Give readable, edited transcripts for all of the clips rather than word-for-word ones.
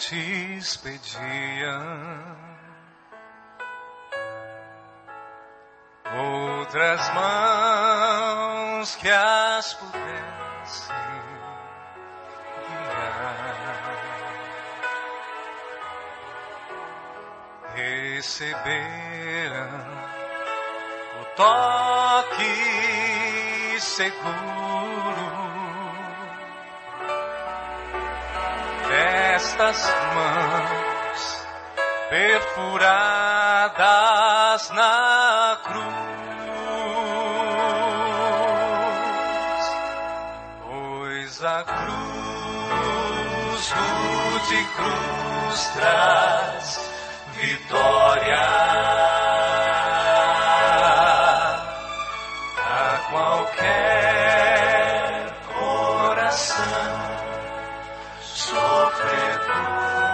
te pediam, outras mãos que as pudessem guiar, receberam o toque seguro destas mãos perfuradas na cruz, pois a cruz, rude cruz, traz vitória a qualquer coração sofredor.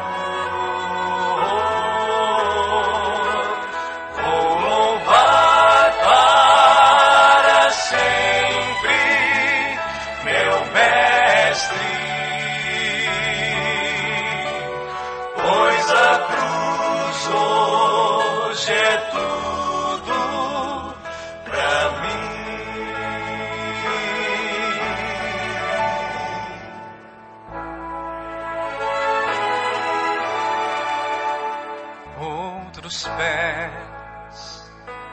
Vou louvar para sempre meu mestre, pois a cruz hoje é tudo pra mim. Outros pés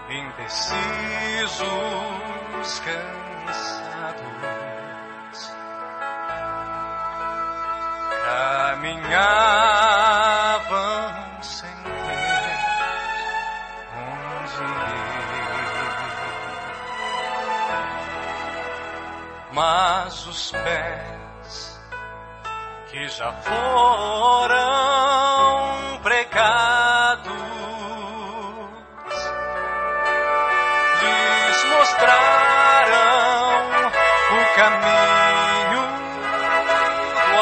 indecisos, cansados, caminhavam sem ter onde ir, mas os pés que já foram pregados lhes mostraram o caminho do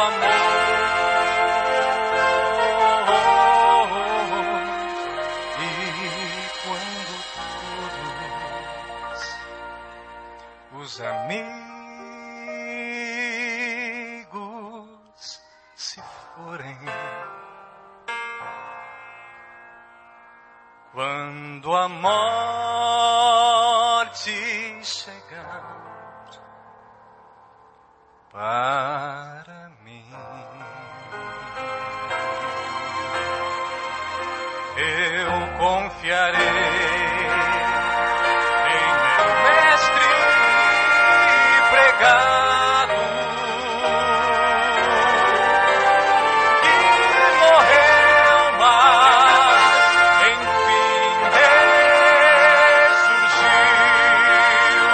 amor. E quando todos os amigos se forem, quando a morte chegar para mim, eu confiarei em meu mestre pregado, que morreu, mas enfim ressurgiu.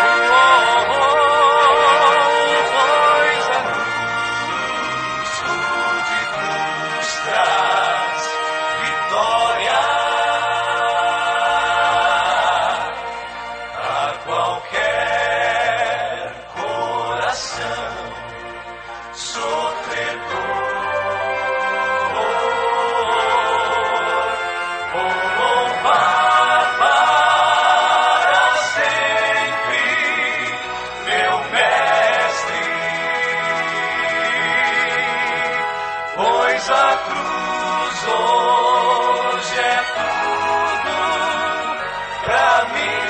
Pois a cruz, rude cruz, traz vitória a qualquer coração sofredor. Vou louvar para sempre meu mestre, pois a cruz hoje é tudo pra mim.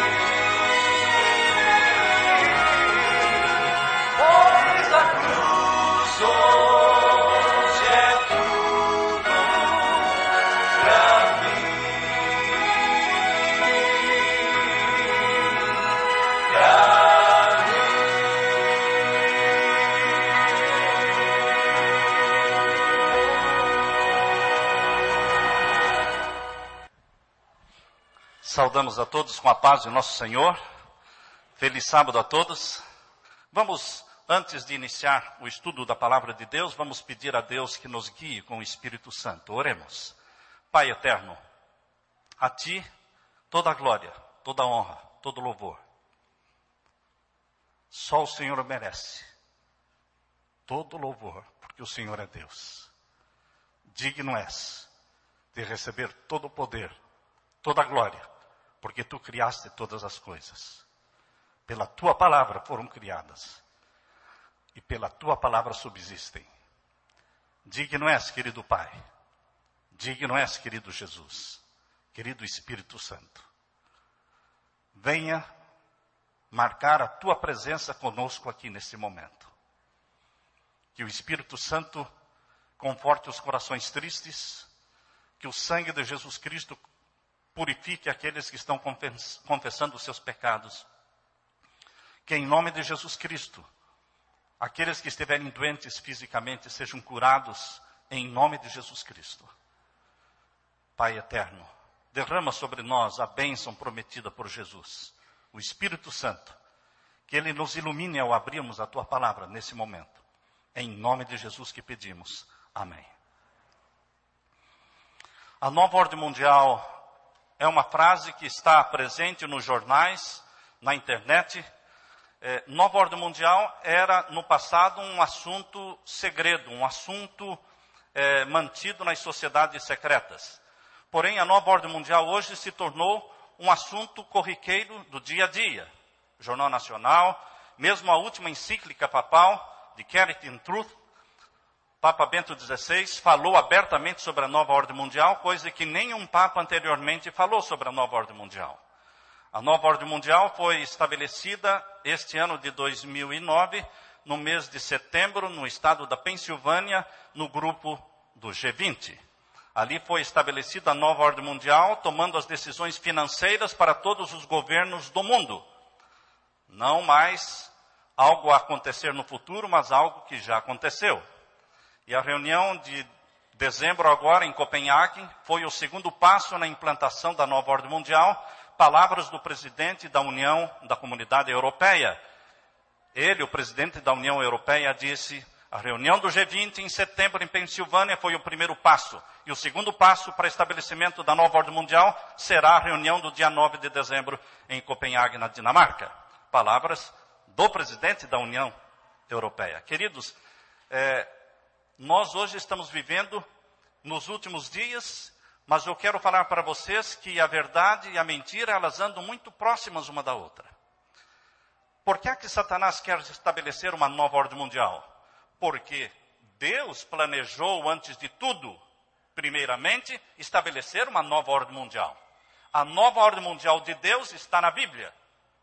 Pois a cruz hoje é tudo pra mim. Pra mim. Saudamos a todos com a paz de nosso Senhor. Feliz sábado a todos. Vamos, antes de iniciar o estudo da palavra de Deus, vamos pedir a Deus que nos guie com o Espírito Santo. Oremos. Pai eterno, a Ti toda a glória, toda a honra, todo o louvor. Só o Senhor merece todo o louvor, porque o Senhor é Deus. Digno és de receber todo o poder, toda a glória, porque Tu criaste todas as coisas. Pela Tua palavra foram criadas, e pela Tua palavra subsistem. Digno és, querido Pai. Digno és, querido Jesus. Querido Espírito Santo. Venha marcar a tua presença conosco aqui nesse momento. Que o Espírito Santo conforte os corações tristes, que o sangue de Jesus Cristo purifique aqueles que estão confessando os seus pecados. Que em nome de Jesus Cristo, aqueles que estiverem doentes fisicamente sejam curados em nome de Jesus Cristo. Pai eterno, derrama sobre nós a bênção prometida por Jesus, o Espírito Santo, que Ele nos ilumine ao abrirmos a Tua palavra nesse momento. Em nome de Jesus que pedimos. Amém. A nova ordem mundial é uma frase que está presente nos jornais, na internet. Nova ordem mundial era, no passado, um assunto segredo, um assunto mantido nas sociedades secretas. Porém, a nova ordem mundial hoje se tornou um assunto corriqueiro do dia a dia. Jornal Nacional, mesmo a última encíclica papal, de Charity and Truth, Papa Bento XVI falou abertamente sobre a nova ordem mundial, coisa que nenhum Papa anteriormente falou sobre a nova ordem mundial. A nova ordem mundial foi estabelecida este ano de 2009, no mês de setembro, no estado da Pensilvânia, no grupo do G20. Ali foi estabelecida a nova ordem mundial, tomando as decisões financeiras para todos os governos do mundo. Não mais algo a acontecer no futuro, mas algo que já aconteceu. E a reunião de dezembro agora em Copenhague foi o segundo passo na implantação da nova ordem mundial. Palavras do presidente da União, da Comunidade Europeia. Ele, o presidente da União Europeia, disse: a reunião do G20 em setembro em Pensilvânia foi o primeiro passo. E o segundo passo para estabelecimento da nova ordem mundial será a reunião do dia 9 de dezembro em Copenhague, na Dinamarca. Palavras do presidente da União Europeia. Queridos, nós hoje estamos vivendo nos últimos dias, mas eu quero falar para vocês que a verdade e a mentira, elas andam muito próximas uma da outra. Por que é que Satanás quer estabelecer uma nova ordem mundial? Porque Deus planejou, antes de tudo, primeiramente, estabelecer uma nova ordem mundial. A nova ordem mundial de Deus está na Bíblia.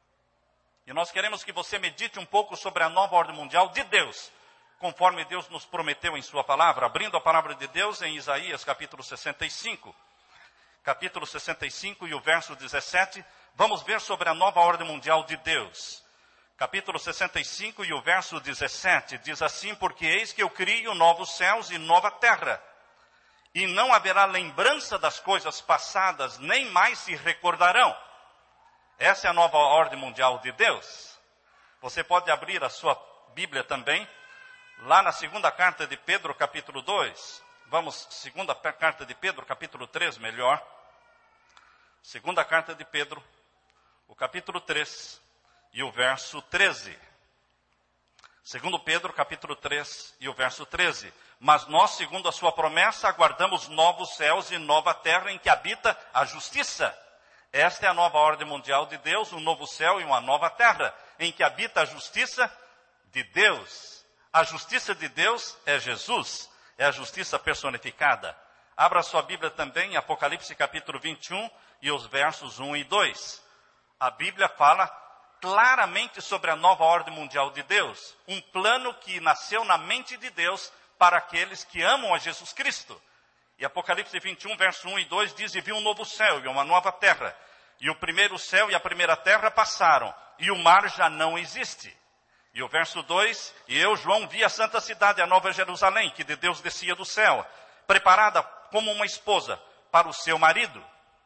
E nós queremos que você medite um pouco sobre a nova ordem mundial de Deus, conforme Deus nos prometeu em sua palavra, abrindo a palavra de Deus em Isaías capítulo 65. Capítulo 65 e o verso 17, vamos ver sobre a nova ordem mundial de Deus. Capítulo 65 e o verso 17, diz assim: porque eis que eu crio novos céus e nova terra, e não haverá lembrança das coisas passadas, nem mais se recordarão. Essa é a nova ordem mundial de Deus. Você pode abrir a sua Bíblia também, lá na segunda carta de Pedro, capítulo 2. Vamos, segunda carta de Pedro, capítulo 3, melhor. Segunda carta de Pedro, o capítulo 3 e o verso 13. Segundo Pedro, capítulo 3 e o verso 13. Mas nós, segundo a sua promessa, aguardamos novos céus e nova terra em que habita a justiça. Esta é a nova ordem mundial de Deus, um novo céu e uma nova terra, em que habita a justiça de Deus. A justiça de Deus é Jesus, é a justiça personificada. Abra sua Bíblia também em Apocalipse capítulo 21 e os versos 1 e 2. A Bíblia fala claramente sobre a nova ordem mundial de Deus, um plano que nasceu na mente de Deus para aqueles que amam a Jesus Cristo. E Apocalipse 21, verso 1 e 2 diz: e vi um novo céu e uma nova terra, e o primeiro céu e a primeira terra passaram, e o mar já não existe. E o verso 2, e eu, João, vi a santa cidade, a nova Jerusalém, que de Deus descia do céu, preparada como uma esposa para o seu marido.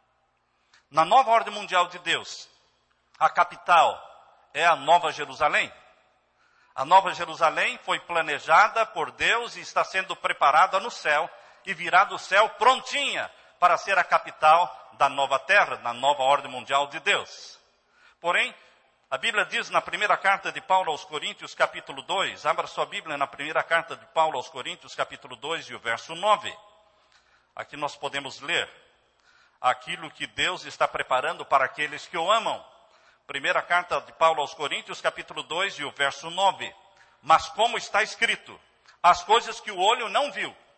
Na nova ordem mundial de Deus, a capital é a Nova Jerusalém. A Nova Jerusalém foi planejada por Deus e está sendo preparada no céu, e virá do céu prontinha para ser a capital da nova terra, na nova ordem mundial de Deus. Porém, a Bíblia diz na primeira carta de Paulo aos Coríntios, capítulo 2, abra sua Bíblia na primeira carta de Paulo aos Coríntios, capítulo 2 e o verso 9. Aqui nós podemos ler aquilo que Deus está preparando para aqueles que o amam. Primeira carta de Paulo aos Coríntios, capítulo 2 e o verso 9. Mas como está escrito, as coisas que o olho não viu,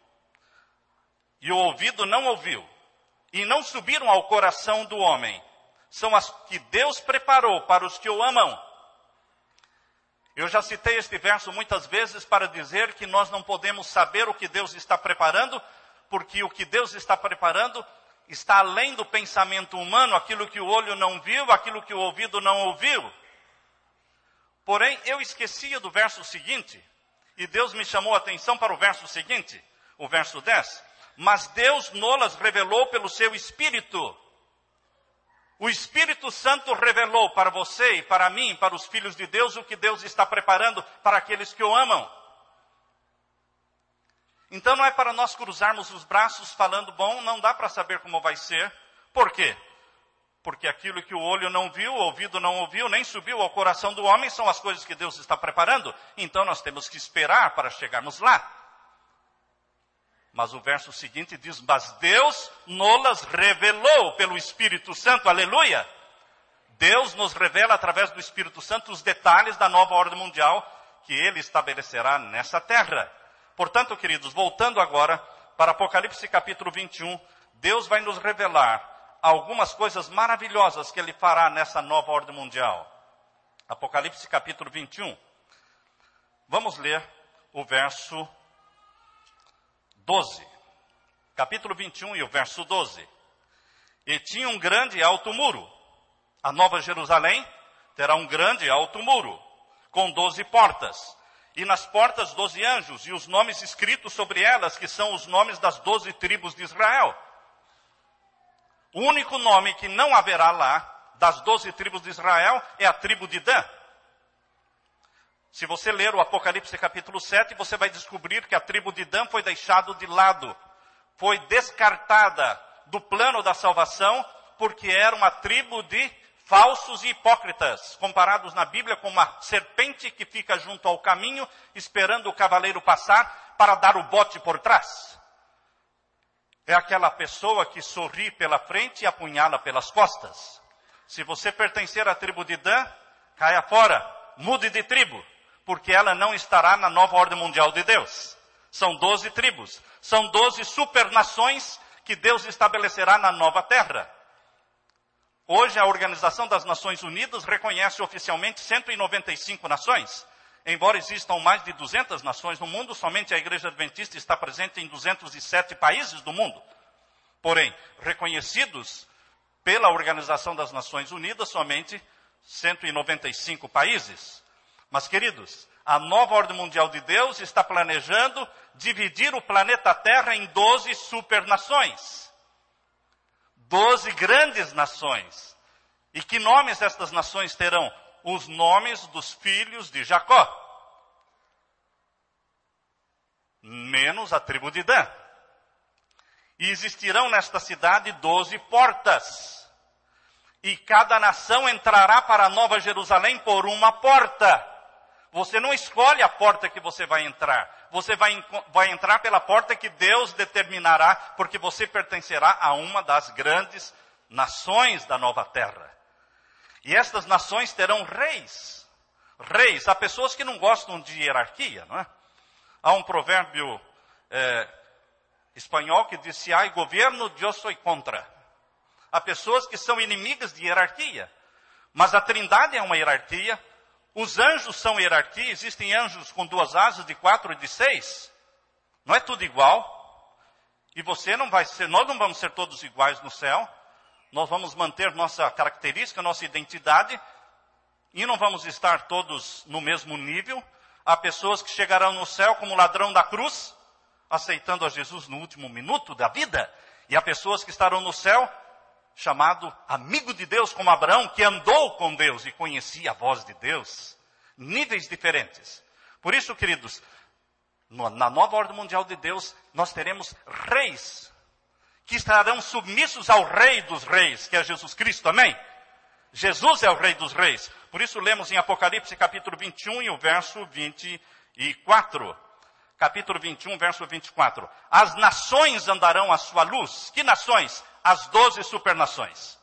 e o ouvido não ouviu, e não subiram ao coração do homem, são as que Deus preparou para os que o amam. Eu já citei este verso muitas vezes para dizer que nós não podemos saber o que Deus está preparando, porque o que Deus está preparando está além do pensamento humano, aquilo que o olho não viu, aquilo que o ouvido não ouviu. Porém, eu esquecia do verso seguinte, e Deus me chamou a atenção para o verso seguinte, o verso 10. Mas Deus nolas revelou pelo seu Espírito. O Espírito Santo revelou para você e para mim, para os filhos de Deus, o que Deus está preparando para aqueles que o amam. Então não é para nós cruzarmos os braços falando, bom, não dá para saber como vai ser. Por quê? Porque aquilo que o olho não viu, o ouvido não ouviu, nem subiu ao coração do homem, são as coisas que Deus está preparando. Então nós temos que esperar para chegarmos lá. Mas o verso seguinte diz, mas Deus nolas revelou pelo Espírito Santo, aleluia. Deus nos revela através do Espírito Santo os detalhes da nova ordem mundial que Ele estabelecerá nessa terra. Portanto, queridos, voltando agora para Apocalipse capítulo 21, Deus vai nos revelar algumas coisas maravilhosas que Ele fará nessa nova ordem mundial. Apocalipse capítulo 21. Vamos ler o verso 12. Capítulo 21 e o verso 12. E tinha um grande e alto muro. A nova Jerusalém terá um grande e alto muro, com 12 portas. E nas portas 12 anjos, e os nomes escritos sobre elas, que são os nomes das 12 tribos de Israel. O único nome que não haverá lá, das 12 tribos de Israel, é a tribo de Dan. Se você ler o Apocalipse capítulo 7, você vai descobrir que a tribo de Dan foi deixada de lado. Foi descartada do plano da salvação, porque era uma tribo de falsos e hipócritas, comparados na Bíblia com uma serpente que fica junto ao caminho, esperando o cavaleiro passar para dar o bote por trás. É aquela pessoa que sorri pela frente e apunhala pelas costas. Se você pertencer à tribo de Dan, caia fora, mude de tribo, porque ela não estará na nova ordem mundial de Deus. São 12 tribos, são 12 supernações que Deus estabelecerá na nova terra. Hoje, a Organização das Nações Unidas reconhece oficialmente 195 nações. Embora existam mais de 200 nações no mundo, somente a Igreja Adventista está presente em 207 países do mundo. Porém, reconhecidos pela Organização das Nações Unidas, somente 195 países. Mas, queridos, a nova ordem mundial de Deus está planejando dividir o planeta Terra em 12 supernações. 12 grandes nações. E que nomes estas nações terão? Os nomes dos filhos de Jacó. Menos a tribo de Dan. E existirão nesta cidade 12 portas. E cada nação entrará para a Nova Jerusalém por uma porta. Você não escolhe a porta que você vai entrar. Você vai entrar pela porta que Deus determinará, porque você pertencerá a uma das grandes nações da nova terra. E estas nações terão reis. Reis, há pessoas que não gostam de hierarquia, não é? Há um provérbio espanhol que diz, se há governo, eu sou contra. Há pessoas que são inimigas de hierarquia. Mas a Trindade é uma hierarquia. Os anjos são hierarquia, existem anjos com 2 asas, de 4 e de 6. Não é tudo igual. E você não vai ser, nós não vamos ser todos iguais no céu. Nós vamos manter nossa característica, nossa identidade. E não vamos estar todos no mesmo nível. Há pessoas que chegarão no céu como ladrão da cruz, aceitando a Jesus no último minuto da vida. E há pessoas que estarão no céu chamado amigo de Deus, como Abraão, que andou com Deus e conhecia a voz de Deus. Níveis diferentes. Por isso, queridos, na nova ordem mundial de Deus, nós teremos reis, que estarão submissos ao Rei dos Reis, que é Jesus Cristo, amém? Jesus é o Rei dos Reis. Por isso, lemos em Apocalipse capítulo 21 e o verso 24. Capítulo 21, verso 24. As nações andarão à sua luz. Que nações? As 12 supernações.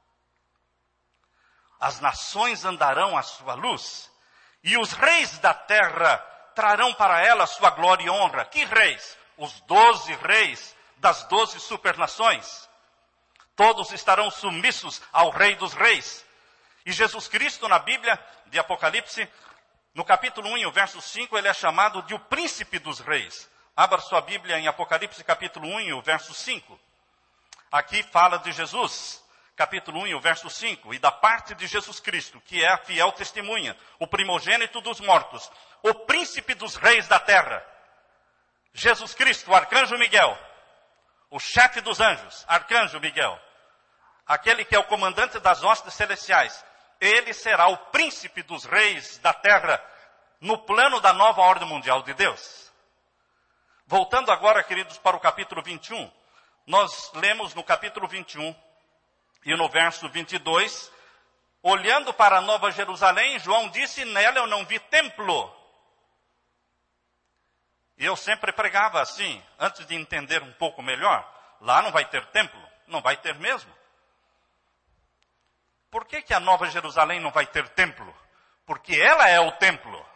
As nações andarão à sua luz. E os reis da terra trarão para ela sua glória e honra. Que reis? Os 12 reis das 12 supernações. Todos estarão submissos ao Rei dos Reis. E Jesus Cristo, na Bíblia de Apocalipse, no capítulo 1, o verso 5, ele é chamado de o príncipe dos reis. Abra sua Bíblia em Apocalipse, capítulo 1, o verso 5. Aqui fala de Jesus, capítulo 1, o verso 5, e da parte de Jesus Cristo, que é a fiel testemunha, o primogênito dos mortos, o príncipe dos reis da terra. Jesus Cristo, o arcanjo Miguel, o chefe dos anjos, arcanjo Miguel, aquele que é o comandante das hostes celestiais, ele será o príncipe dos reis da terra no plano da nova ordem mundial de Deus. Voltando agora, queridos, para o capítulo 21, nós lemos no capítulo 21 e no verso 22, olhando para a Nova Jerusalém, João disse, nela eu não vi templo. E eu sempre pregava assim, antes de entender um pouco melhor, lá não vai ter templo, não vai ter mesmo. Por que a Nova Jerusalém não vai ter templo? Porque ela é o templo.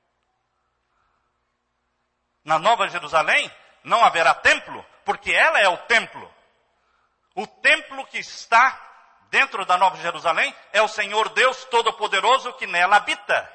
Na Nova Jerusalém não haverá templo, porque ela é o templo. O templo que está dentro da Nova Jerusalém é o Senhor Deus Todo-Poderoso que nela habita.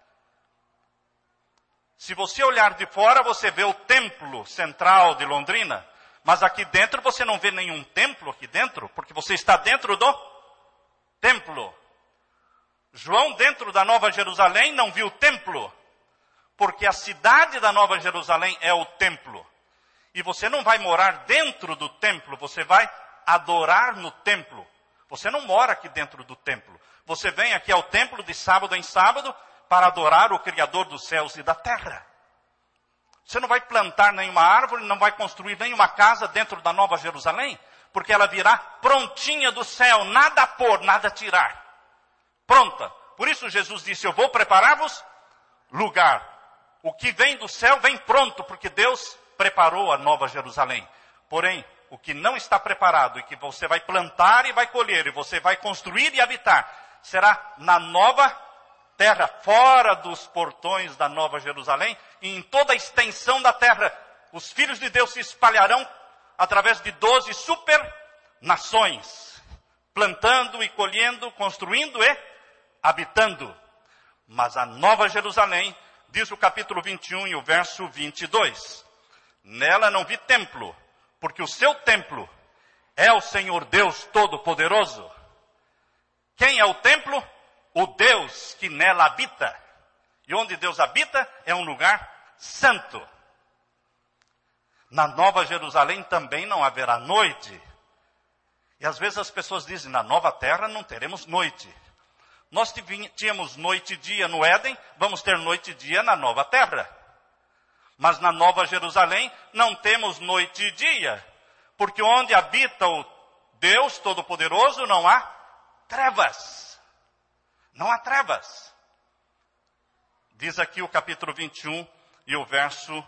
Se você olhar de fora, você vê o templo central de Londrina, mas aqui dentro você não vê nenhum templo aqui dentro, porque você está dentro do templo. João, dentro da Nova Jerusalém, não viu templo, porque a cidade da Nova Jerusalém é o templo. E você não vai morar dentro do templo, você vai adorar no templo. Você não mora aqui dentro do templo. Você vem aqui ao templo de sábado em sábado para adorar o Criador dos céus e da terra. Você não vai plantar nenhuma árvore, não vai construir nenhuma casa dentro da Nova Jerusalém, porque ela virá prontinha do céu, nada a pôr, nada a tirar. Pronta. Por isso Jesus disse, eu vou preparar-vos lugar. O que vem do céu vem pronto, porque Deus preparou a Nova Jerusalém. Porém, o que não está preparado e que você vai plantar e vai colher, e você vai construir e habitar, será na nova terra, fora dos portões da Nova Jerusalém, e em toda a extensão da terra, os filhos de Deus se espalharão através de 12 super nações, plantando e colhendo, construindo e habitando. Mas a Nova Jerusalém, diz o capítulo 21 e o verso 22, nela não vi templo, porque o seu templo é o Senhor Deus Todo-Poderoso. Quem é o templo? O Deus que nela habita. E onde Deus habita é um lugar santo. Na Nova Jerusalém também não haverá noite. E às vezes as pessoas dizem, na Nova Terra não teremos noite. Nós tínhamos noite e dia no Éden, vamos ter noite e dia na Nova Terra. Mas na Nova Jerusalém não temos noite e dia, porque onde habita o Deus Todo-Poderoso não há trevas. Não há trevas. Diz aqui o capítulo 21 e o verso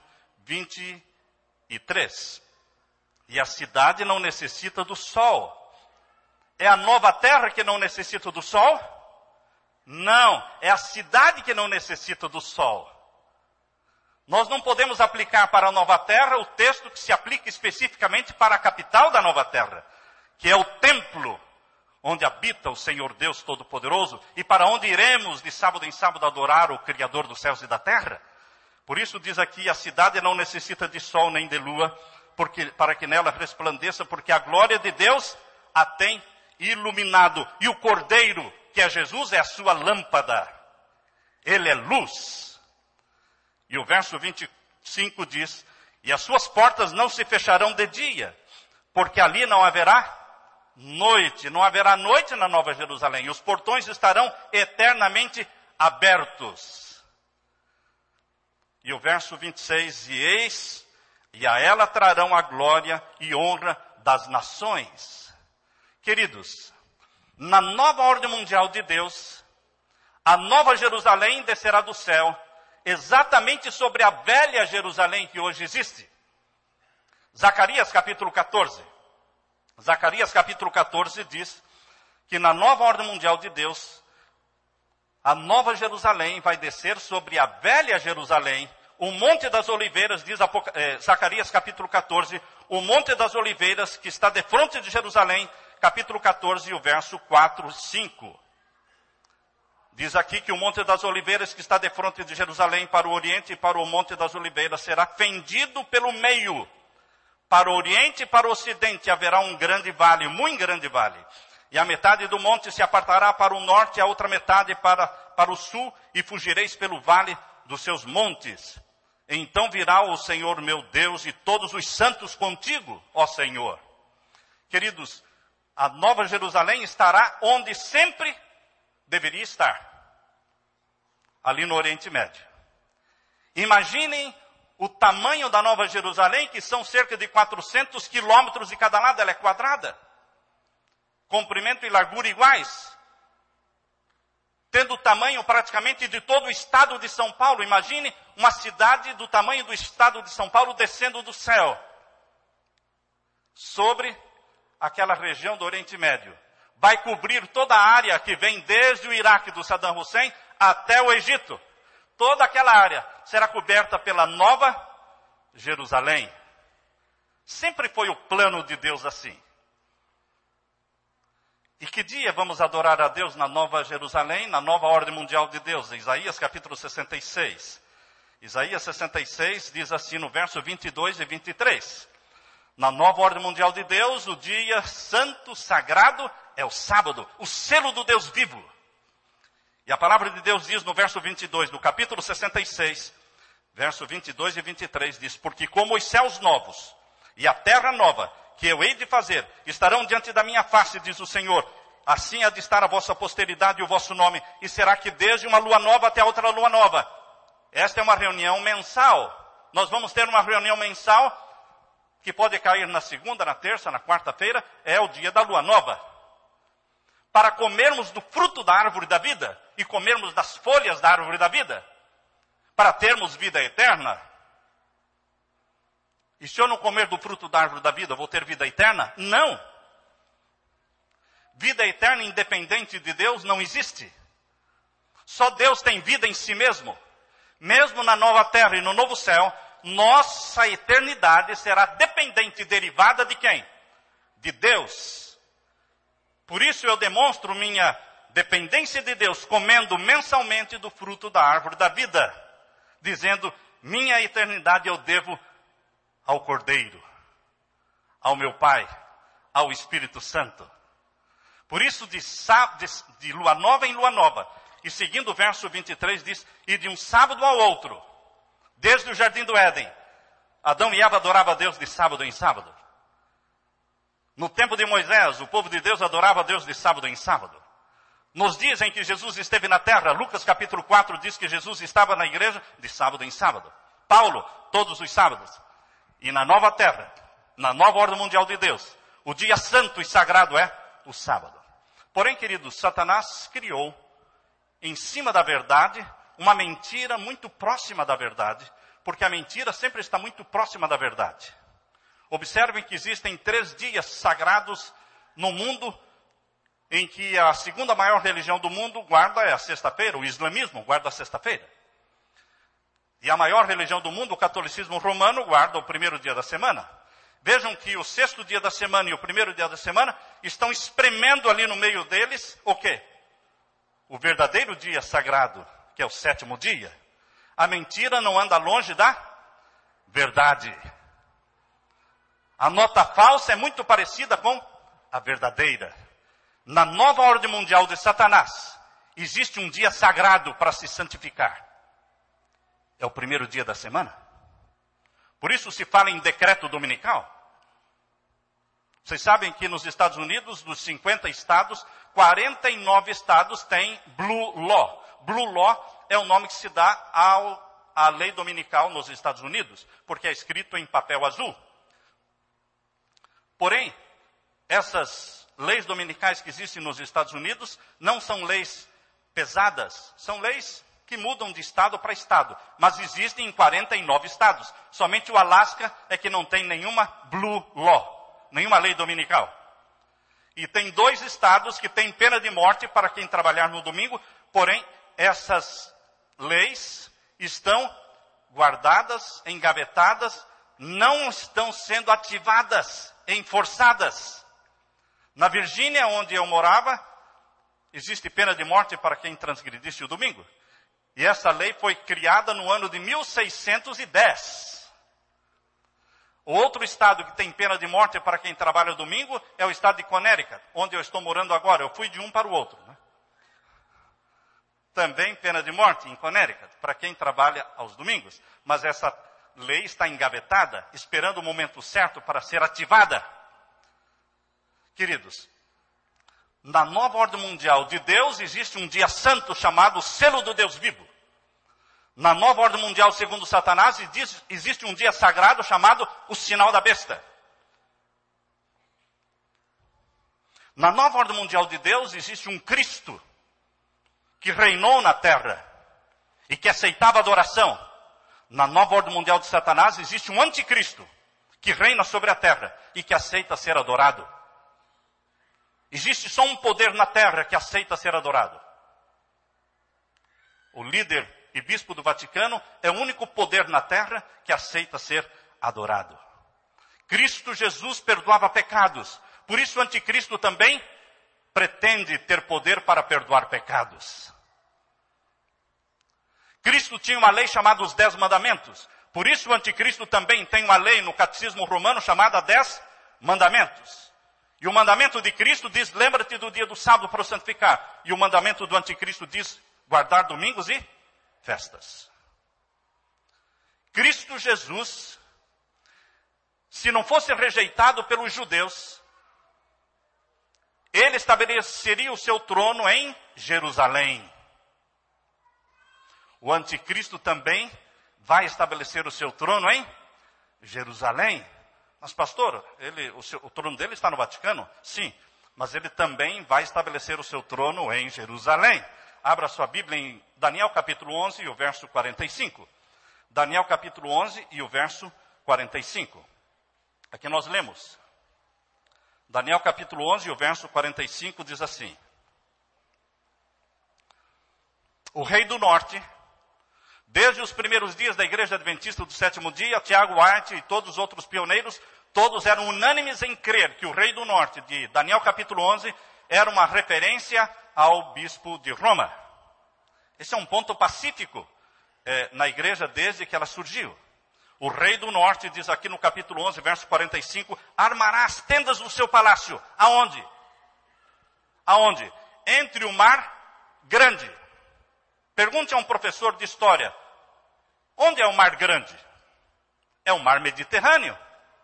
23. E a cidade não necessita do sol. É a nova terra que não necessita do sol? Não, é a cidade que não necessita do sol. Nós não podemos aplicar para a nova terra o texto que se aplica especificamente para a capital da nova terra, que é o templo, onde habita o Senhor Deus Todo-Poderoso, e para onde iremos de sábado em sábado adorar o Criador dos céus e da terra. Por isso diz aqui, a cidade não necessita de sol nem de lua, para que nela resplandeça, porque a glória de Deus a tem iluminado. E o Cordeiro, que é Jesus, é a sua lâmpada. Ele é luz. E o verso 25 diz, e as suas portas não se fecharão de dia, porque ali não haverá noite. Não haverá noite na Nova Jerusalém. E os portões estarão eternamente abertos. E o verso 26, e eis, e a ela trarão a glória e honra das nações. Queridos, na nova ordem mundial de Deus, a Nova Jerusalém descerá do céu, exatamente sobre a velha Jerusalém que hoje existe. Zacarias capítulo 14. Zacarias capítulo 14 diz que na nova ordem mundial de Deus, a Nova Jerusalém vai descer sobre a velha Jerusalém, o Monte das Oliveiras, diz Zacarias capítulo 14, o Monte das Oliveiras, que está defronte de Jerusalém, capítulo 14, o verso 4 e 5. Diz aqui que o Monte das Oliveiras, que está defronte de Jerusalém, para o oriente e para o Monte das Oliveiras, será fendido pelo meio. Para o oriente e para o ocidente haverá um grande vale, muito grande vale. E a metade do monte se apartará para o norte, e a outra metade para o sul, e fugireis pelo vale dos seus montes. Então virá o Senhor meu Deus e todos os santos contigo, ó Senhor. Queridos, a Nova Jerusalém estará onde sempre deveria estar. Ali no Oriente Médio. Imaginem o tamanho da Nova Jerusalém, que são cerca de 400 quilômetros de cada lado, ela é quadrada. Comprimento e largura iguais. Tendo o tamanho praticamente de todo o estado de São Paulo. Imagine uma cidade do tamanho do estado de São Paulo descendo do céu. Sobre aquela região do Oriente Médio. Vai cobrir toda a área que vem desde o Iraque do Saddam Hussein até o Egito. Toda aquela área será coberta pela Nova Jerusalém. Sempre foi o plano de Deus assim. E que dia vamos adorar a Deus na Nova Jerusalém, na nova ordem mundial de Deus? Isaías capítulo 66. Isaías 66 diz assim no verso 22 e 23. Na nova ordem mundial de Deus, o dia santo, sagrado, é o sábado, o selo do Deus vivo. E a palavra de Deus diz no verso 22 do capítulo 66, verso 22 e 23, diz: porque como os céus novos e a terra nova, que eu hei de fazer, estarão diante da minha face, diz o Senhor, assim há de estar a vossa posteridade e o vosso nome, e será que desde uma lua nova até outra lua nova. Esta é uma reunião mensal. Nós vamos ter uma reunião mensal, que pode cair na segunda, na terça, na quarta-feira, é o dia da lua nova. Para comermos do fruto da árvore da vida, e comermos das folhas da árvore da vida, para termos vida eterna. E se eu não comer do fruto da árvore da vida, eu vou ter vida eterna? Não. Vida eterna independente de Deus não existe. Só Deus tem vida em si mesmo. Mesmo na nova terra e no novo céu, nossa eternidade será dependente e derivada de quem? De Deus. Por isso eu demonstro minha dependência de Deus, comendo mensalmente do fruto da árvore da vida, dizendo, minha eternidade eu devo ao Cordeiro, ao meu Pai, ao Espírito Santo. Por isso de lua nova em lua nova, e seguindo o verso 23 diz, e de um sábado ao outro, desde o jardim do Éden, Adão e Eva adoravam a Deus de sábado em sábado. No tempo de Moisés, o povo de Deus adorava a Deus de sábado em sábado. Nos dias em que Jesus esteve na terra, Lucas capítulo 4 diz que Jesus estava na igreja de sábado em sábado. Paulo, todos os sábados. E na nova terra, na nova ordem mundial de Deus, o dia santo e sagrado é o sábado. Porém, queridos, Satanás criou, em cima da verdade, uma mentira muito próxima da verdade, porque a mentira sempre está muito próxima da verdade. Observem que existem 3 dias sagrados no mundo, em que a segunda maior religião do mundo guarda a sexta-feira, o islamismo guarda a sexta-feira. E a maior religião do mundo, o catolicismo romano, guarda o primeiro dia da semana. Vejam que o 6º dia da semana e o primeiro dia da semana estão espremendo ali no meio deles o quê? O verdadeiro dia sagrado, que é o 7º dia. A mentira não anda longe da verdade. A nota falsa é muito parecida com a verdadeira. Na nova ordem mundial de Satanás, existe um dia sagrado para se santificar. É o primeiro dia da semana. Por isso se fala em decreto dominical. Vocês sabem que nos Estados Unidos, dos 50 estados, 49 estados têm Blue Law. Blue Law é o nome que se dá à lei dominical nos Estados Unidos, porque é escrito em papel azul. Porém, essas leis dominicais que existem nos Estados Unidos não são leis pesadas, são leis que mudam de estado para estado, mas existem em 49 estados. Somente o Alasca é que não tem nenhuma Blue Law, nenhuma lei dominical. E tem 2 estados que têm pena de morte para quem trabalhar no domingo, porém essas leis estão guardadas, engavetadas não estão sendo ativadas, enforçadas. Na Virgínia, onde eu morava, existe pena de morte para quem transgredisse o domingo. E essa lei foi criada no ano de 1610. O outro estado que tem pena de morte para quem trabalha domingo é o estado de Connecticut, onde eu estou morando agora. Eu fui de um para o outro, né? Também pena de morte em Connecticut, para quem trabalha aos domingos. Mas essa lei está engavetada, esperando o momento certo para ser ativada. Queridos, na nova ordem mundial de Deus existe um dia santo chamado selo do Deus vivo. Na nova ordem mundial segundo Satanás existe um dia sagrado chamado o sinal da besta. Na nova ordem mundial de Deus existe um Cristo que reinou na terra e que aceitava adoração. Na nova ordem mundial de Satanás existe um anticristo que reina sobre a terra e que aceita ser adorado. Existe só um poder na terra que aceita ser adorado. O líder e bispo do Vaticano é o único poder na terra que aceita ser adorado. Cristo Jesus perdoava pecados. Por isso o anticristo também pretende ter poder para perdoar pecados. Cristo tinha uma lei chamada os 10 mandamentos. Por isso o anticristo também tem uma lei no catecismo romano chamada 10 mandamentos. E o mandamento de Cristo diz, lembra-te do dia do sábado para o santificar. E o mandamento do anticristo diz, guardar domingos e festas. Cristo Jesus, se não fosse rejeitado pelos judeus, ele estabeleceria o seu trono em Jerusalém. O anticristo também vai estabelecer o seu trono em Jerusalém. Mas pastor, o trono dele está no Vaticano? Sim, mas ele também vai estabelecer o seu trono em Jerusalém. Abra sua Bíblia em Daniel capítulo 11 e o verso 45. Daniel capítulo 11 e o verso 45. Aqui nós lemos. Daniel capítulo 11 e o verso 45 diz assim. O rei do norte, desde os primeiros dias da igreja adventista do sétimo dia, Tiago White e todos os outros pioneiros, todos eram unânimes em crer que o rei do norte, de Daniel capítulo 11, era uma referência ao bispo de Roma. Esse é um ponto pacífico na igreja desde que ela surgiu. O rei do norte, diz aqui no capítulo 11, verso 45, armará as tendas do seu palácio. Aonde? Aonde? Entre o mar grande. Pergunte a um professor de história, onde é o mar grande? É o mar Mediterrâneo.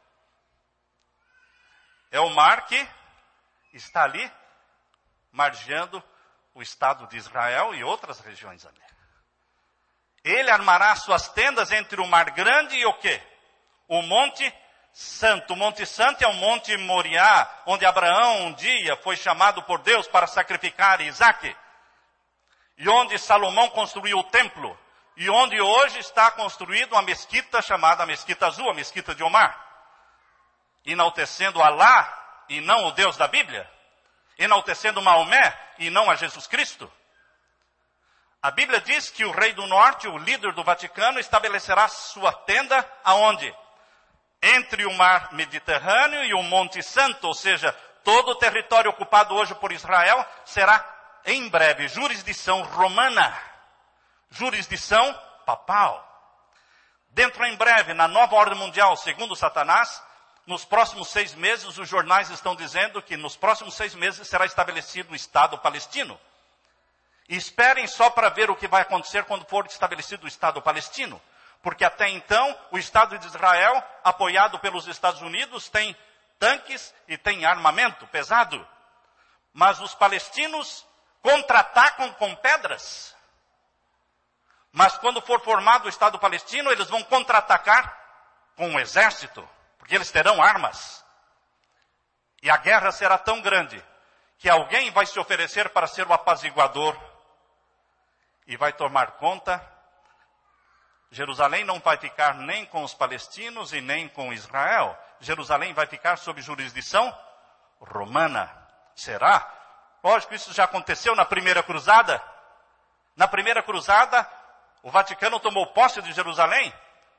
É o mar que está ali, margeando o Estado de Israel e outras regiões ali. Ele armará suas tendas entre o Mar Grande e o quê? O Monte Santo. O Monte Santo é o Monte Moriá, onde Abraão um dia foi chamado por Deus para sacrificar Isaque. E onde Salomão construiu o templo. E onde hoje está construída uma mesquita chamada Mesquita Azul, a Mesquita de Omar. Enaltecendo Alá e não o Deus da Bíblia. Enaltecendo Maomé e não a Jesus Cristo. A Bíblia diz que o rei do norte, o líder do Vaticano, estabelecerá sua tenda aonde? Entre o mar Mediterrâneo e o Monte Santo, ou seja, todo o território ocupado hoje por Israel será em breve jurisdição romana, jurisdição papal. Dentro em breve, na nova ordem mundial, segundo Satanás, nos próximos 6 meses, os jornais estão dizendo que nos próximos 6 meses será estabelecido o Estado palestino. E esperem só para ver o que vai acontecer quando for estabelecido o Estado palestino. Porque até então, o Estado de Israel, apoiado pelos Estados Unidos, tem tanques e tem armamento pesado. Mas os palestinos contra-atacam com pedras. Mas quando for formado o Estado palestino, eles vão contra-atacar com um exército. Porque eles terão armas. E a guerra será tão grande que alguém vai se oferecer para ser o apaziguador e vai tomar conta. Jerusalém não vai ficar nem com os palestinos e nem com Israel. Jerusalém vai ficar sob jurisdição romana. Será? Lógico, isso já aconteceu na primeira cruzada. Na primeira cruzada, o Vaticano tomou posse de Jerusalém,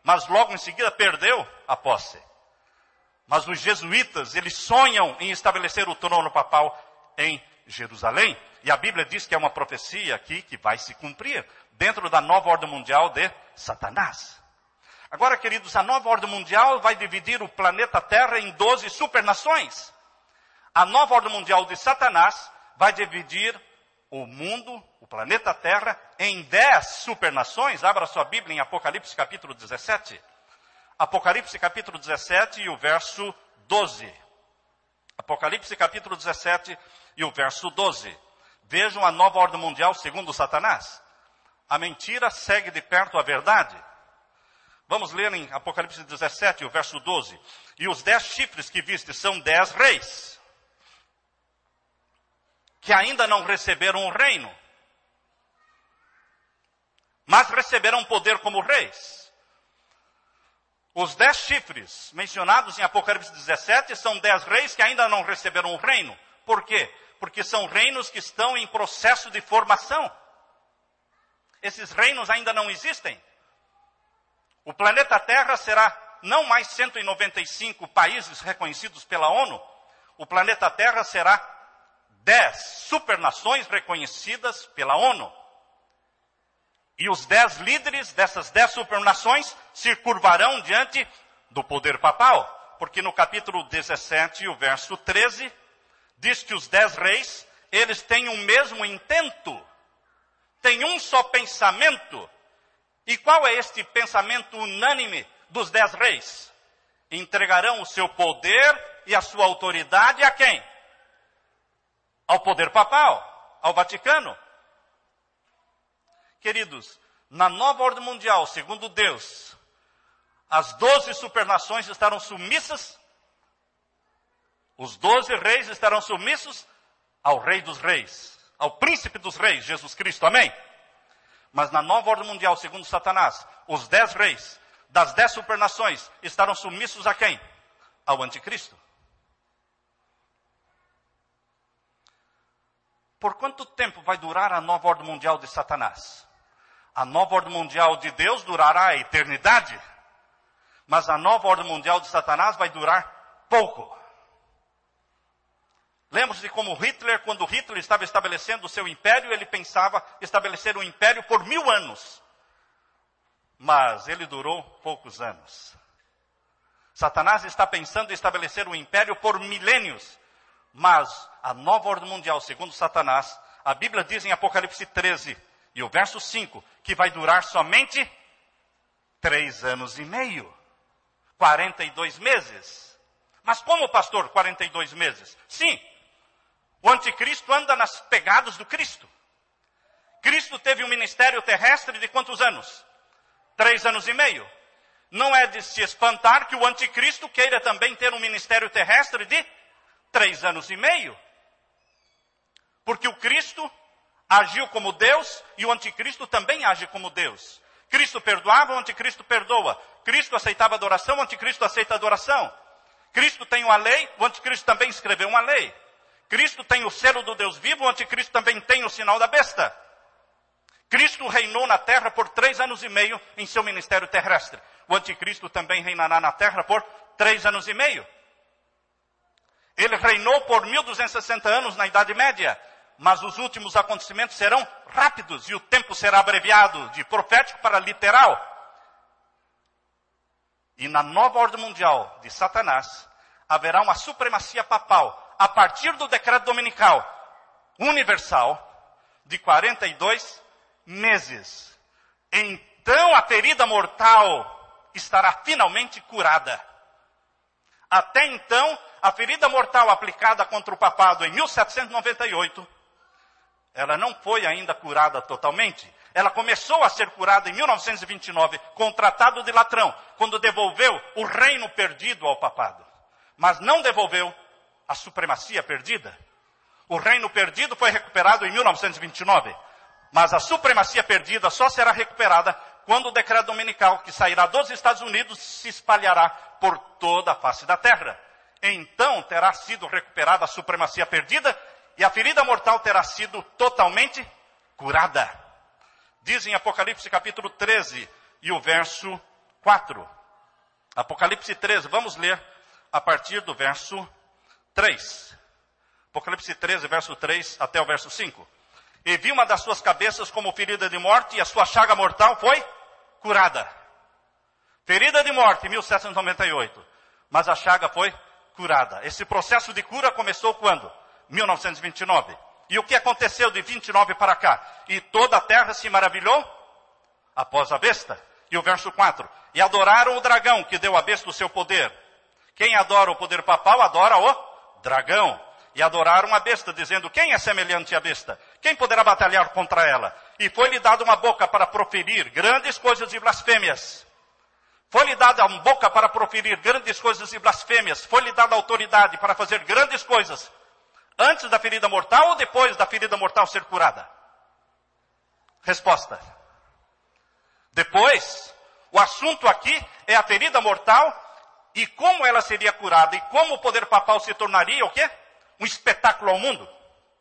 mas logo em seguida perdeu a posse. Mas os jesuítas, eles sonham em estabelecer o trono papal em Jerusalém. E a Bíblia diz que é uma profecia aqui que vai se cumprir dentro da nova ordem mundial de Satanás. Agora, queridos, a nova ordem mundial vai dividir o planeta Terra em 12 supernações. A nova ordem mundial de Satanás vai dividir o mundo, o planeta Terra, em 10 supernações. Abra sua Bíblia em Apocalipse capítulo 17. Apocalipse capítulo 17 e o verso 12. Apocalipse capítulo 17 e o verso 12. Vejam a nova ordem mundial segundo Satanás. A mentira segue de perto a verdade. Vamos ler em Apocalipse 17, o verso 12. E os 10 chifres que viste são 10 reis, que ainda não receberam o reino, mas receberão poder como reis. Os 10 chifres mencionados em Apocalipse 17 são 10 reis que ainda não receberam o reino. Por quê? Porque são reinos que estão em processo de formação. Esses reinos ainda não existem. O planeta Terra será não mais 195 países reconhecidos pela ONU. O planeta Terra será 10 supernações reconhecidas pela ONU. E os 10 líderes dessas 10 supernações se curvarão diante do poder papal. Porque no capítulo 17, o verso 13, diz que os 10 reis, eles têm o mesmo intento. Têm um só pensamento. E qual é este pensamento unânime dos 10 reis? Entregarão o seu poder e a sua autoridade a quem? Ao poder papal, ao Vaticano. Queridos, na nova ordem mundial, segundo Deus, as 12 supernações estarão submissas, os 12 reis estarão submissos ao Rei dos Reis, ao Príncipe dos Reis, Jesus Cristo, amém? Mas na nova ordem mundial, segundo Satanás, os 10 reis das 10 supernações estarão submissos a quem? Ao Anticristo. Por quanto tempo vai durar a nova ordem mundial de Satanás? A nova ordem mundial de Deus durará a eternidade. Mas a nova ordem mundial de Satanás vai durar pouco. Lembre-se de como Hitler, quando Hitler estava estabelecendo o seu império, ele pensava estabelecer um império por 1000 anos. Mas ele durou poucos anos. Satanás está pensando em estabelecer um império por milênios. Mas a nova ordem mundial, segundo Satanás, a Bíblia diz em Apocalipse 13, e o verso 5, que vai durar somente 3 anos e meio. 42 meses. Mas como, pastor, 42 meses? Sim, o anticristo anda nas pegadas do Cristo. Cristo teve um ministério terrestre de quantos anos? 3 anos e meio. Não é de se espantar que o anticristo queira também ter um ministério terrestre de 3 anos e meio. Porque o Cristo agiu como Deus e o anticristo também age como Deus. Cristo perdoava, o anticristo perdoa. Cristo aceitava adoração, o anticristo aceita adoração. Cristo tem uma lei, o anticristo também escreveu uma lei. Cristo tem o selo do Deus vivo, o anticristo também tem o sinal da besta. Cristo reinou na terra por 3 anos e meio em seu ministério terrestre. O anticristo também reinará na terra por 3 anos e meio. Ele reinou por 1260 anos na Idade Média, mas os últimos acontecimentos serão rápidos e o tempo será abreviado de profético para literal. E na nova ordem mundial de Satanás, haverá uma supremacia papal a partir do decreto dominical universal de 42 meses. Então a ferida mortal estará finalmente curada. Até então, a ferida mortal aplicada contra o papado em 1798, ela não foi ainda curada totalmente. Ela começou a ser curada em 1929 com o Tratado de Latrão, quando devolveu o reino perdido ao papado. Mas não devolveu a supremacia perdida. O reino perdido foi recuperado em 1929. Mas a supremacia perdida só será recuperada quando o decreto dominical que sairá dos Estados Unidos se espalhará por toda a face da terra. Então terá sido recuperada a supremacia perdida e a ferida mortal terá sido totalmente curada. Diz em Apocalipse capítulo 13 e o verso 4. Apocalipse 13, vamos ler a partir do verso 3. Apocalipse 13, verso 3 até o verso 5. E vi uma das suas cabeças como ferida de morte, e a sua chaga mortal foi curada. Ferida de morte, 1798. Mas a chaga foi curada. Esse processo de cura começou quando? 1929. E o que aconteceu de 29 para cá? E toda a terra se maravilhou após a besta. E o verso 4. E adoraram o dragão que deu à besta o seu poder. Quem adora o poder papal, adora o dragão. E adoraram a besta, dizendo, quem é semelhante à besta? Quem poderá batalhar contra ela? E foi-lhe dada uma boca para proferir grandes coisas e blasfêmias. Foi-lhe dada uma boca para proferir grandes coisas e blasfêmias. Foi-lhe dada autoridade para fazer grandes coisas. Antes da ferida mortal ou depois da ferida mortal ser curada? Resposta. Depois, o assunto aqui é a ferida mortal e como ela seria curada. E como o poder papal se tornaria o quê? Um espetáculo ao mundo.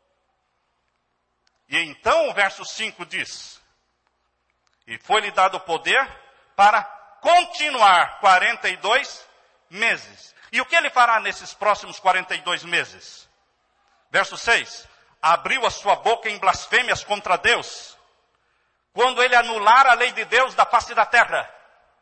E então o verso 5 diz, e foi-lhe dado o poder para continuar 42 meses. E o que ele fará nesses próximos 42 meses? Verso 6, abriu a sua boca em blasfêmias contra Deus, quando ele anular a lei de Deus da face da terra,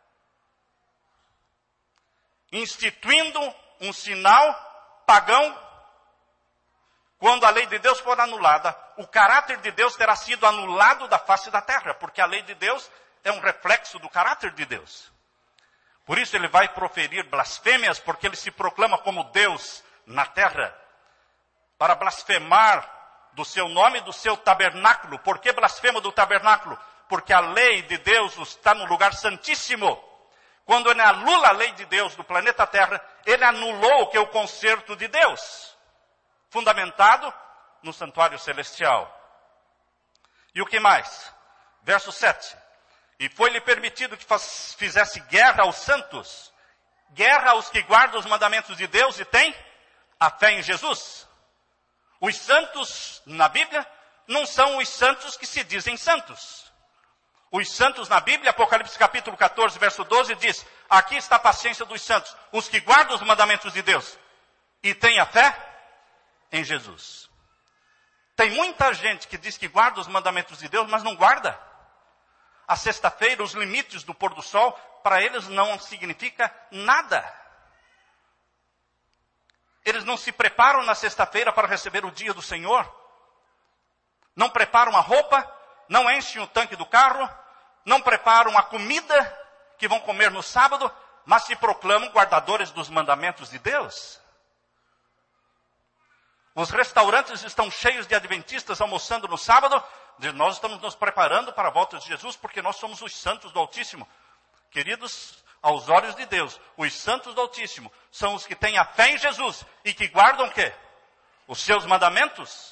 instituindo um sinal pagão. Quando a lei de Deus for anulada, o caráter de Deus terá sido anulado da face da terra, porque a lei de Deus é um reflexo do caráter de Deus. Por isso ele vai proferir blasfêmias, porque ele se proclama como Deus na terra, para blasfemar do seu nome e do seu tabernáculo. Por que blasfema do tabernáculo? Porque a lei de Deus está no lugar santíssimo. Quando ele anula a lei de Deus do planeta Terra, ele anulou o que é o concerto de Deus, fundamentado no santuário celestial. E o que mais? Verso 7. E foi-lhe permitido que fizesse guerra aos santos, guerra aos que guardam os mandamentos de Deus e têm a fé em Jesus. Os santos na Bíblia não são os santos que se dizem santos. Os santos na Bíblia, Apocalipse capítulo 14, verso 12, diz, aqui está a paciência dos santos, os que guardam os mandamentos de Deus e têm a fé em Jesus. Tem muita gente que diz que guarda os mandamentos de Deus, mas não guarda. A sexta-feira, os limites do pôr do sol, para eles não significa nada. Eles não se preparam na sexta-feira para receber o dia do Senhor. Não preparam a roupa, não enchem o tanque do carro, não preparam a comida que vão comer no sábado, mas se proclamam guardadores dos mandamentos de Deus. Os restaurantes estão cheios de adventistas almoçando no sábado. Nós estamos nos preparando para a volta de Jesus porque nós somos os santos do Altíssimo. Queridos, aos olhos de Deus, os santos do Altíssimo são os que têm a fé em Jesus e que guardam o quê? Os seus mandamentos.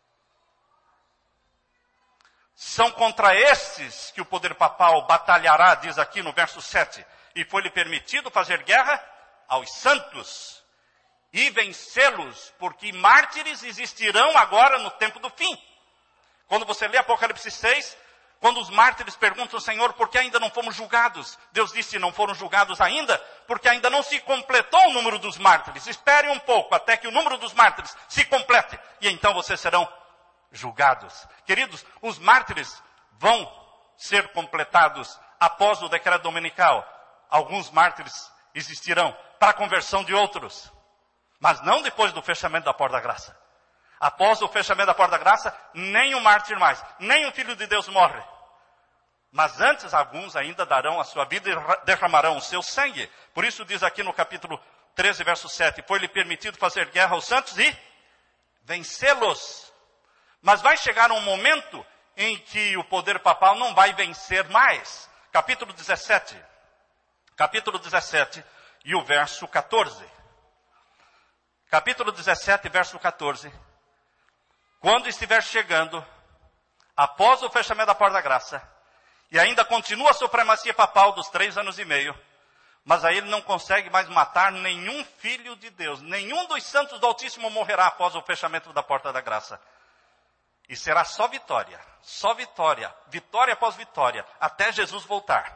São contra esses que o poder papal batalhará, diz aqui no verso 7. E foi-lhe permitido fazer guerra aos santos e vencê-los, porque mártires existirão agora no tempo do fim. Quando você lê Apocalipse 6, quando os mártires perguntam ao Senhor, por que ainda não fomos julgados? Deus disse, não foram julgados ainda, porque ainda não se completou o número dos mártires. Espere um pouco, até que o número dos mártires se complete, e então vocês serão julgados. Queridos, os mártires vão ser completados após o decreto dominical. Alguns mártires existirão para a conversão de outros, mas não depois do fechamento da porta da graça. Após o fechamento da porta da graça, nem um mártir mais, nem um filho de Deus morre. Mas antes, alguns ainda darão a sua vida e derramarão o seu sangue. Por isso diz aqui no capítulo 13, verso 7, foi-lhe permitido fazer guerra aos santos e vencê-los. Mas vai chegar um momento em que o poder papal não vai vencer mais. Capítulo 17 e o verso 14. Capítulo 17, verso 14. Quando estiver chegando, após o fechamento da porta da graça, e ainda continua a supremacia papal dos 3 anos e meio, mas aí ele não consegue mais matar nenhum filho de Deus, nenhum dos santos do Altíssimo morrerá após o fechamento da porta da graça. E será só vitória, vitória após vitória, até Jesus voltar.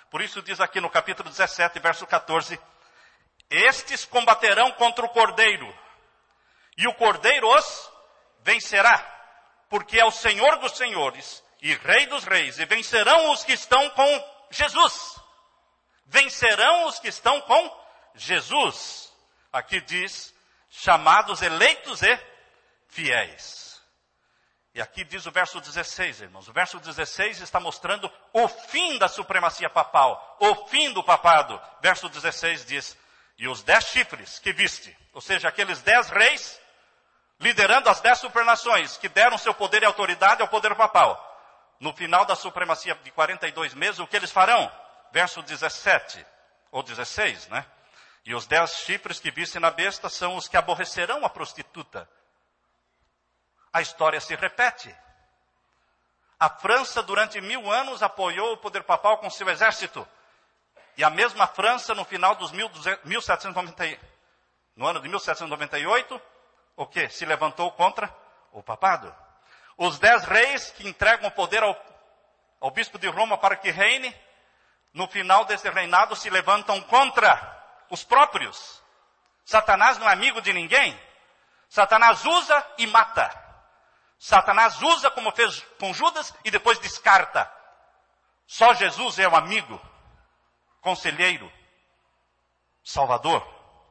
Por isso diz aqui no capítulo 17, verso 14, estes combaterão contra o Cordeiro, e o Cordeiro os vencerá, porque é o Senhor dos senhores e Rei dos reis, e vencerão os que estão com Jesus. Vencerão os que estão com Jesus. Aqui diz, chamados, eleitos e fiéis. E aqui diz o verso 16, irmãos. O verso 16 está mostrando o fim da supremacia papal, o fim do papado. Verso 16 diz, e os 10 chifres que viste, ou seja, aqueles 10 reis, liderando as 10 supernações, que deram seu poder e autoridade ao poder papal. No final da supremacia de 42 meses, o que eles farão? Verso 17, ou 16, né? E os 10 chifres que viste na besta são os que aborrecerão a prostituta. A história se repete. A França, durante 1000 anos, apoiou o poder papal com seu exército. E a mesma França, no final dos 1790, no ano de 1798, o que? Se levantou contra o papado. Os 10 reis que entregam o poder ao bispo de Roma para que reine, no final desse reinado se levantam contra os próprios. Satanás não é amigo de ninguém. Satanás usa e mata. Satanás usa como fez com Judas e depois descarta. Só Jesus é o amigo, conselheiro, salvador.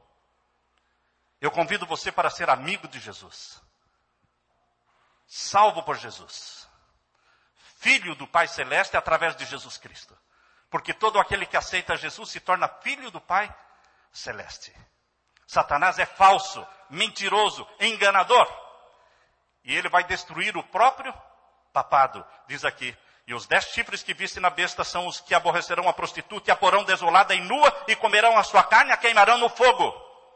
Eu convido você para ser amigo de Jesus. Salvo por Jesus. Filho do Pai Celeste através de Jesus Cristo. Porque todo aquele que aceita Jesus se torna filho do Pai Celeste. Satanás é falso, mentiroso, enganador. E ele vai destruir o próprio papado. Diz aqui, e os 10 chifres que viste na besta são os que aborrecerão a prostituta e a porão desolada e nua e comerão a sua carne e a queimarão no fogo.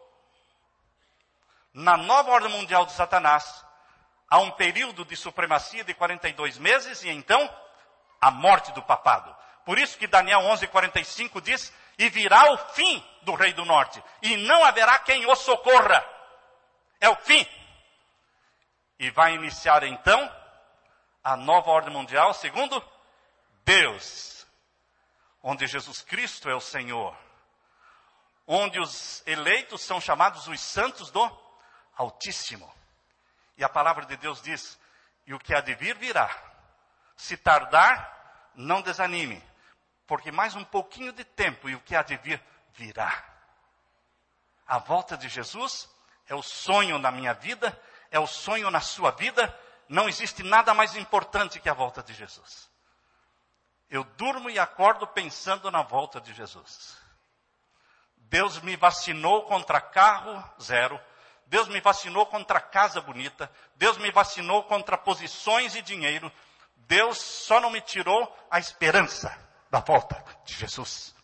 Na nova ordem mundial de Satanás, há um período de supremacia de 42 meses e então a morte do papado. Por isso que Daniel 11:45 diz, e virá o fim do rei do norte, e não haverá quem o socorra. É o fim. E vai iniciar então a nova ordem mundial segundo Deus, onde Jesus Cristo é o Senhor, onde os eleitos são chamados os santos do Altíssimo. E a palavra de Deus diz, e o que há de vir virá. Se tardar, não desanime, porque mais um pouquinho de tempo e o que há de vir virá. A volta de Jesus é o sonho na minha vida, é o sonho na sua vida. Não existe nada mais importante que a volta de Jesus. Eu durmo e acordo pensando na volta de Jesus. Deus me vacinou contra carro zero. Deus me vacinou contra casa bonita. Deus me vacinou contra posições e dinheiro. Deus só não me tirou a esperança da volta de Jesus.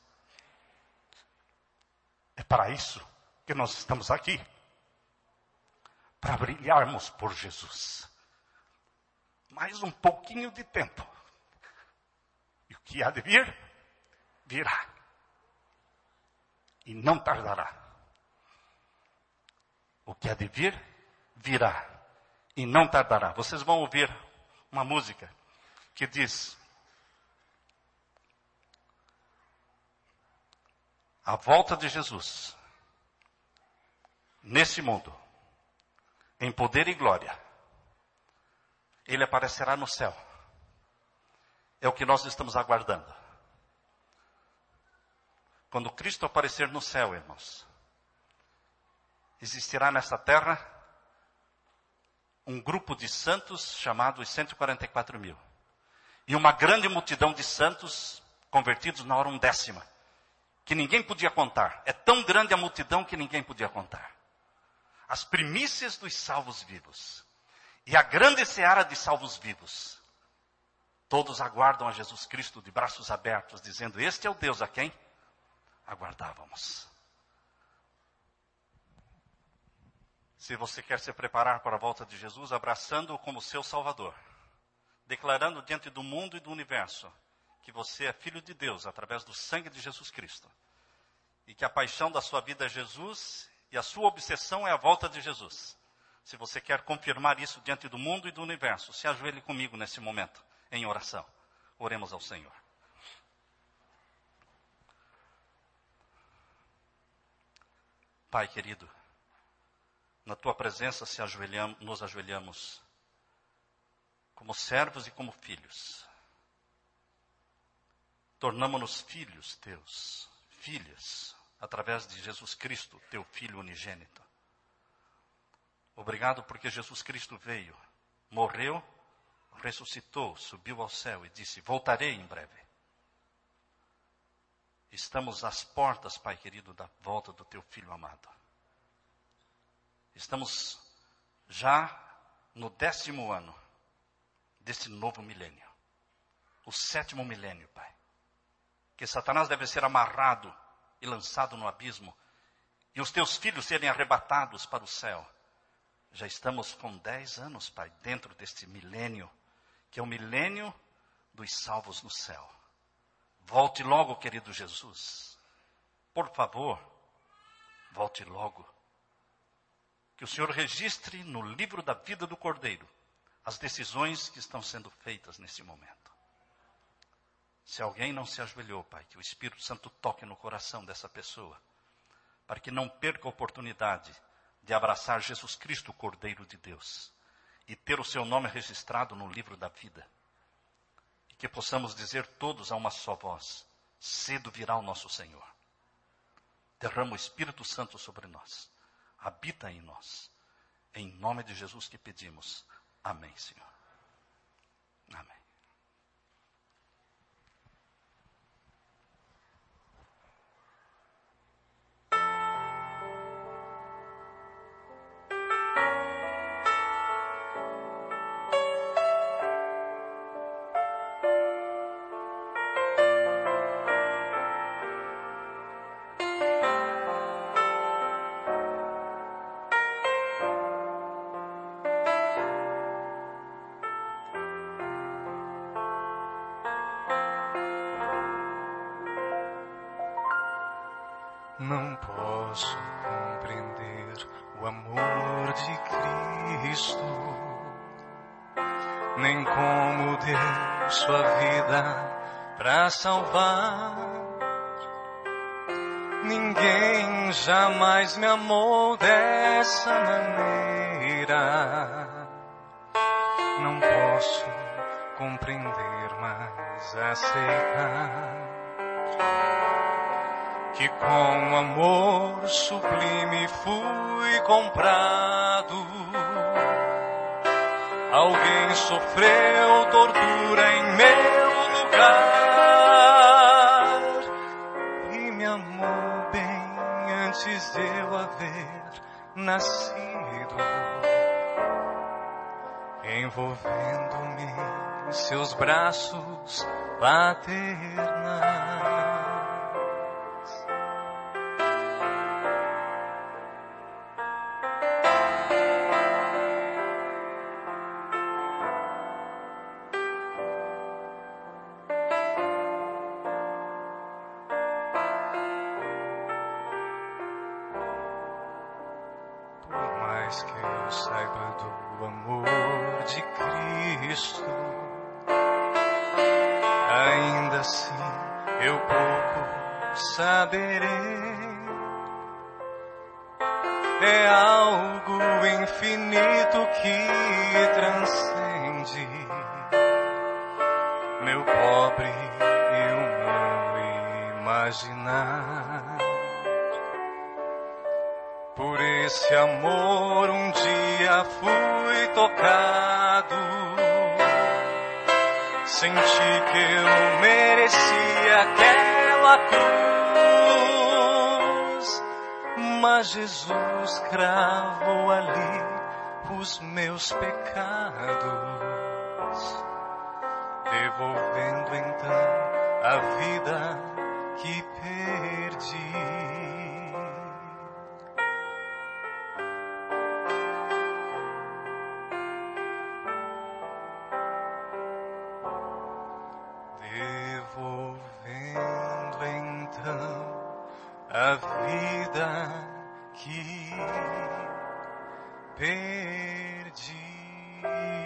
É para isso que nós estamos aqui. Para brilharmos por Jesus. Mais um pouquinho de tempo. E o que há de vir, virá. E não tardará. O que há de vir, virá. E não tardará. Vocês vão ouvir uma música que diz, a volta de Jesus, nesse mundo, em poder e glória, Ele aparecerá no céu. É o que nós estamos aguardando. Quando Cristo aparecer no céu, irmãos, existirá nessa terra um grupo de santos chamado os 144 mil. E uma grande multidão de santos convertidos na hora undécima, que ninguém podia contar. É tão grande a multidão que ninguém podia contar. As primícias dos salvos vivos. E a grande seara de salvos vivos. Todos aguardam a Jesus Cristo de braços abertos, dizendo, este é o Deus a quem aguardávamos. Se você quer se preparar para a volta de Jesus, abraçando-o como seu Salvador, declarando diante do mundo e do universo que você é filho de Deus através do sangue de Jesus Cristo, e que a paixão da sua vida é Jesus e a sua obsessão é a volta de Jesus. Se você quer confirmar isso diante do mundo e do universo, se ajoelhe comigo nesse momento, em oração. Oremos ao Senhor. Pai querido, na tua presença nos ajoelhamos como servos e como filhos. Tornamo-nos filhos teus, filhas, através de Jesus Cristo, teu Filho unigênito. Obrigado porque Jesus Cristo veio, morreu, ressuscitou, subiu ao céu e disse: voltarei em breve. Estamos às portas, Pai querido, da volta do teu Filho amado. Estamos já no 10º ano desse novo milênio. O 7º milênio, Pai. Que Satanás deve ser amarrado e lançado no abismo, e os teus filhos serem arrebatados para o céu. Já estamos com 10 anos, Pai, dentro deste milênio, que é o milênio dos salvos no céu. Volte logo, querido Jesus. Por favor, volte logo. Que o Senhor registre no livro da vida do Cordeiro as decisões que estão sendo feitas nesse momento. Se alguém não se ajoelhou, Pai, que o Espírito Santo toque no coração dessa pessoa, para que não perca a oportunidade de abraçar Jesus Cristo, o Cordeiro de Deus, e ter o seu nome registrado no livro da vida. E que possamos dizer todos a uma só voz: cedo virá o nosso Senhor. Derrama o Espírito Santo sobre nós, habita em nós. Em nome de Jesus que pedimos. Amém, Senhor. Amém. Não posso compreender o amor de Cristo, nem como deu sua vida para salvar. Ninguém jamais me amou dessa maneira. Não posso compreender, mas aceitar que com amor sublime fui comprado. Alguém sofreu tortura em meu lugar e me amou bem antes de eu haver nascido, envolvendo-me em seus braços paternais. Que eu saiba do amor de Cristo, ainda assim eu pouco saberei. É algo infinito que transcende meu pobre e humano imaginar. Por esse amor um dia fui tocado, senti que eu merecia aquela cruz, mas Jesus cravou ali os meus pecados, devolvendo então a vida que perdi. Devolvendo então a vida que perdi.